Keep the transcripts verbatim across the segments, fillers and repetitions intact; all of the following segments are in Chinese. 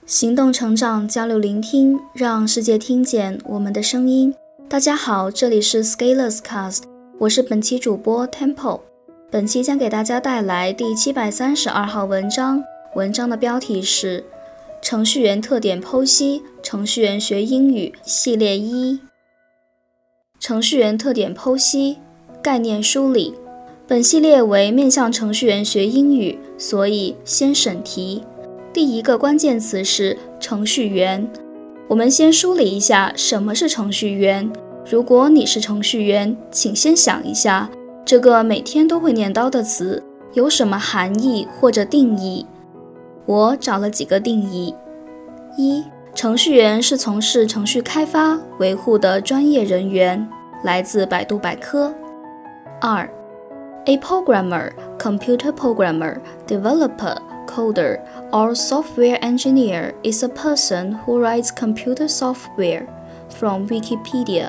行动成长，交流聆听，让世界听见我们的声音。大家好，这里是 Scalers Cast， 我是本期主播 Tempo。 本期将给大家带来第七百三十二号文章，文章的标题是程序员特点剖析，程序员学英语系列一。程序员特点剖析，概念梳理。本系列为面向程序员学英语，所以先审题。第一个关键词是程序员。我们先梳理一下什么是程序员。如果你是程序员，请先想一下，这个每天都会念叨的词有什么含义或者定义。我找了几个定义。一、程序员是从事程序开发、维护的专业人员，来自百度百科。二、A programmer, computer programmer, developer, coder, or software engineer is a person who writes computer software. From Wikipedia.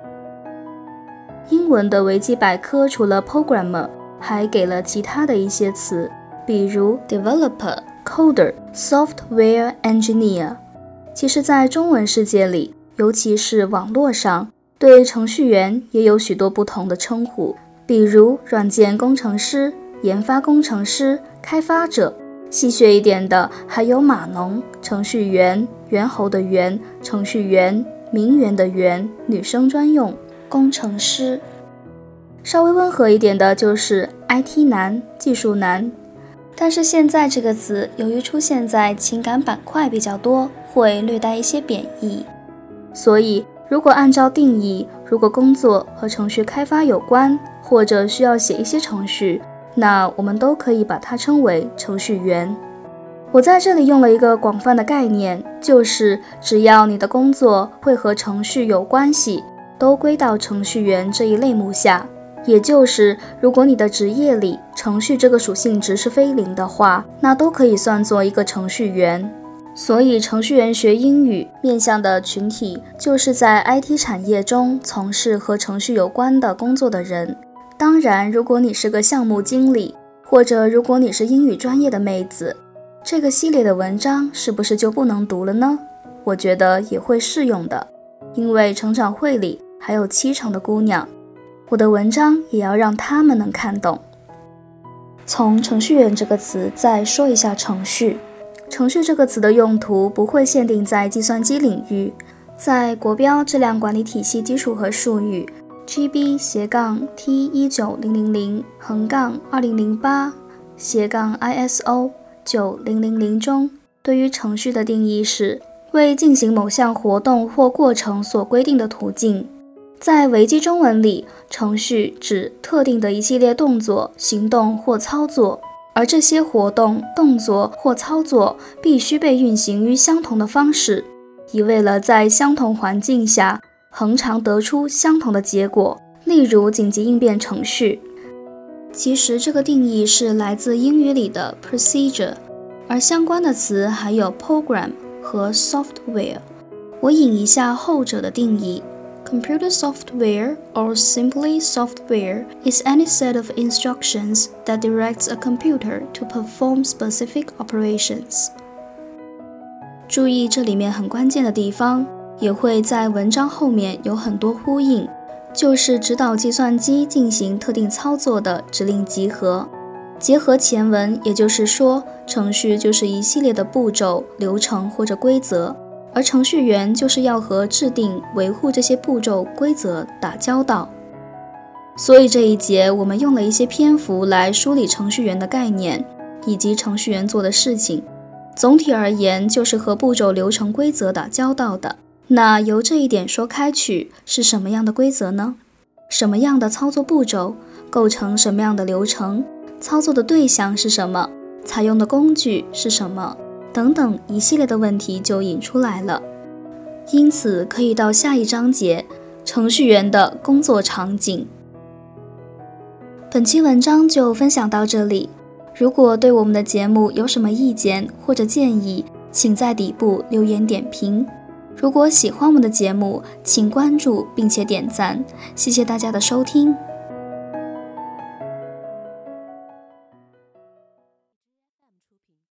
英文的维基百科除了 programmer 还给了其他的一些词，比如 developer, coder, software engineer。 其实在中文世界里，尤其是网络上，对程序员也有许多不同的称呼，比如软件工程师、研发工程师、开发者。细学一点的还有码农、程序员、猿猴的猿、程序员、名媛的媛、女生专用、工程师。稍微温和一点的就是 I T 男、技术男。但是现在这个词由于出现在情感板块比较多，会略带一些贬义。所以如果按照定义，如果工作和程序开发有关，或者需要写一些程序，那我们都可以把它称为程序员。我在这里用了一个广泛的概念，就是只要你的工作会和程序有关系，都归到程序员这一类目下。也就是如果你的职业里程序这个属性值是非零的话，那都可以算作一个程序员。所以程序员学英语面向的群体就是在 I T 产业中从事和程序有关的工作的人。当然，如果你是个项目经理，或者如果你是英语专业的妹子，这个系列的文章是不是就不能读了呢？我觉得也会适用的，因为成长会里还有七成的姑娘，我的文章也要让她们能看懂。从程序员这个词再说一下程序。程序这个词的用途不会限定在计算机领域，在国标质量管理体系基础和术语G B 斜杠 T 一九零零零横杠二零零八斜杠 I S O 九零零零中，对于程序的定义是为进行某项活动或过程所规定的途径。在维基中文里，程序指特定的一系列动作、行动或操作，而这些活动、动作或操作必须被运行于相同的方式，以为了在相同环境下恒常得出相同的结果，例如紧急应变程序。其实这个定义是来自英语里的 procedure， 而相关的词还有 program 和 software。 我引一下后者的定义。 Computer software, or simply software, is any set of instructions that directs a computer to perform specific operations。 注意这里面很关键的地方，也会在文章后面有很多呼应，就是指导计算机进行特定操作的指令集合。结合前文，也就是说，程序就是一系列的步骤、流程或者规则，而程序员就是要和制定、维护这些步骤、规则打交道。所以这一节我们用了一些篇幅来梳理程序员的概念，以及程序员做的事情。总体而言，就是和步骤、流程、规则打交道的。那由这一点说开去，是什么样的规则呢？什么样的操作步骤构成什么样的流程？操作的对象是什么？采用的工具是什么？等等一系列的问题就引出来了。因此可以到下一章节，程序员的工作场景。本期文章就分享到这里。如果对我们的节目有什么意见或者建议，请在底部留言点评。如果喜欢我们的节目，请关注并且点赞，谢谢大家的收听，